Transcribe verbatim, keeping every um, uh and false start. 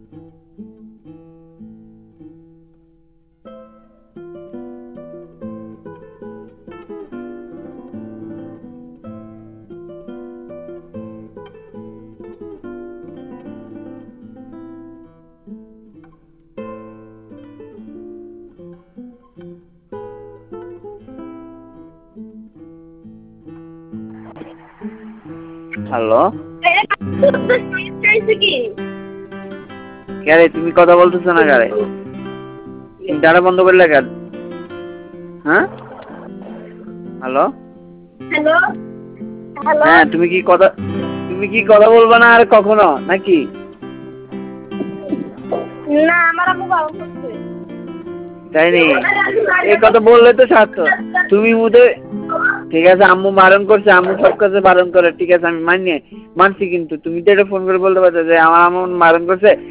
hello কারে তুমি কথা বলতেছ না কারে ডাটা বন্ধ করলে কেন হ্যাঁ হ্যালো হ্যালো হ্যালো হ্যাঁ তুমি কি কথা তুমি কি কথা বলবা না আর কখনো নাকি না আমার আম্মু বারণ করছে তাই নি এই কথা বললে তো সার্থক তুমি মুদে ঠিক আছে আম্মু বারণ করছে আম্মু সব কাজে বারণ করে ঠিক আছে আমি মানি মানছি কিন্তু তুমি তো এটা ফোন করে বলতে পারছো যে আমার আম্মু বারণ করছে